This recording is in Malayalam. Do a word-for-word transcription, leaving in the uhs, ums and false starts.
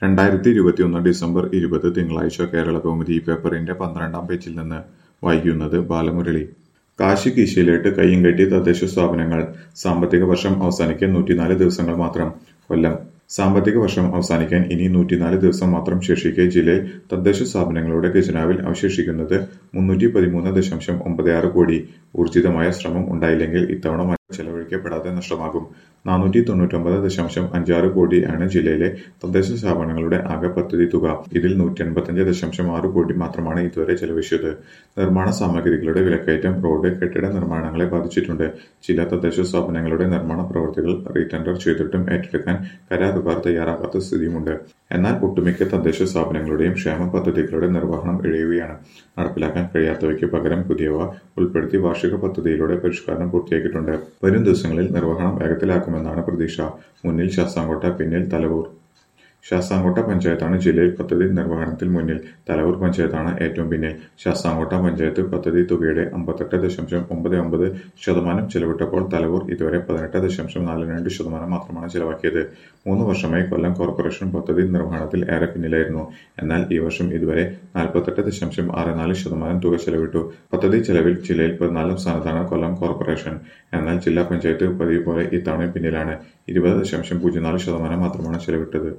രണ്ടായിരത്തി ഇരുപത്തിയൊന്ന് ഡിസംബർ ഇരുപത് തിങ്കളാഴ്ച കേരളകൗമുദി പേപ്പറിന്റെ പന്ത്രണ്ടാം പേജിൽ നിന്ന് വായിക്കുന്നത് ബാലമുരളി. കാശി കീശയിലിട്ട് കയ്യും കെട്ടി തദ്ദേശ സ്ഥാപനങ്ങൾ. സാമ്പത്തിക വർഷം അവസാനിക്കാൻ നൂറ്റിനാല് ദിവസങ്ങൾ മാത്രം. കൊല്ലം. സാമ്പത്തിക വർഷം അവസാനിക്കാൻ ഇനി നൂറ്റിനാല് ദിവസം മാത്രം ശേഷിക്കെ ജില്ലയിൽ തദ്ദേശ സ്ഥാപനങ്ങളുടെ ഖജനാവിൽ അവശേഷിക്കുന്നത് മുന്നൂറ്റി പതിമൂന്ന് ദശാംശം ഒമ്പത് ആറ് കോടി. ഊർജിതമായ ശ്രമം ഉണ്ടായില്ലെങ്കിൽ ഇത്തവണ മഴ ചെലവഴിക്കപ്പെടാതെ നഷ്ടമാകും. നാനൂറ്റി തൊണ്ണൂറ്റൊമ്പത് ദശാംശം അഞ്ചാറ് കോടിയാണ് ജില്ലയിലെ തദ്ദേശ സ്ഥാപനങ്ങളുടെ ആകെ പദ്ധതി തുക. ഇതിൽ നൂറ്റി എൺപത്തിയഞ്ച് ദശാംശം ആറ് കോടി മാത്രമാണ് ഇതുവരെ ചെലവഴിച്ചത്. നിർമ്മാണ സാമഗ്രികളുടെ വിലക്കയറ്റം റോഡ്, കെട്ടിട നിർമ്മാണങ്ങളെ ബാധിച്ചിട്ടുണ്ട്. ചില തദ്ദേശ സ്ഥാപനങ്ങളുടെ നിർമ്മാണ പ്രവൃത്തികൾ റീടെൻഡർ ചെയ്തിട്ടും ഏറ്റെടുക്കാൻ കരാറുകാർ തയ്യാറാകാത്ത സ്ഥിതിയുമുണ്ട്. എന്നാൽ ഒട്ടുമിക്ക തദ്ദേശ സ്ഥാപനങ്ങളുടെയും ക്ഷേമ പദ്ധതികളുടെ നിർവഹണം ഇഴയുകയാണ്. നടപ്പിലാക്കാൻ കഴിയാത്തവയ്ക്ക് പകരം പുതിയവ ഉൾപ്പെടുത്തി വാർഷിക പദ്ധതിയിലൂടെ പരിഷ്കരണം പൂർത്തിയാക്കിയിട്ടുണ്ട്. വരും ദിവസങ്ങളിൽ നിർവഹണം വേഗത്തിലാക്കുമെന്നാണ് പ്രതീക്ഷ. മുന്നിൽ ശാസ്താംകോട്ട, പിന്നിൽ തലവൂർ. ശാസ്താംകോട്ട പഞ്ചായത്താണ് ജില്ലയിൽ പദ്ധതി നിർവഹണത്തിൽ മുന്നിൽ. തലവൂർ പഞ്ചായത്താണ് ഏറ്റവും പിന്നിൽ. ശാസ്താംകോട്ട പഞ്ചായത്ത് പദ്ധതി തുകയുടെ അമ്പത്തെട്ട് ദശാംശം ഒമ്പത് ഒമ്പത് ശതമാനം ചെലവിട്ടപ്പോൾ തലവൂർ ഇതുവരെ പതിനെട്ട് ദശാംശം നാല് രണ്ട് ശതമാനം മാത്രമാണ് ചെലവാക്കിയത്. മൂന്ന് വർഷമായി കൊല്ലം കോർപ്പറേഷൻ പദ്ധതി നിർവഹണത്തിൽ ഏറെ പിന്നിലായിരുന്നു. എന്നാൽ ഈ വർഷം ഇതുവരെ നാൽപ്പത്തെട്ട് ദശാംശം ആറ് നാല് ശതമാനം തുക ചെലവിട്ടു. പദ്ധതി ചെലവിൽ ജില്ലയിൽ പതിനാലാം സ്ഥാനത്താണ് കൊല്ലം കോർപ്പറേഷൻ. എന്നാൽ ജില്ലാ പഞ്ചായത്ത് പതിവ് പോലെ ഇത്തവണയും പിന്നിലാണ്. ഇരുപത് ദശാംശം പൂജ്യം നാല് ശതമാനം മാത്രമാണ് ചെലവിട്ടത്.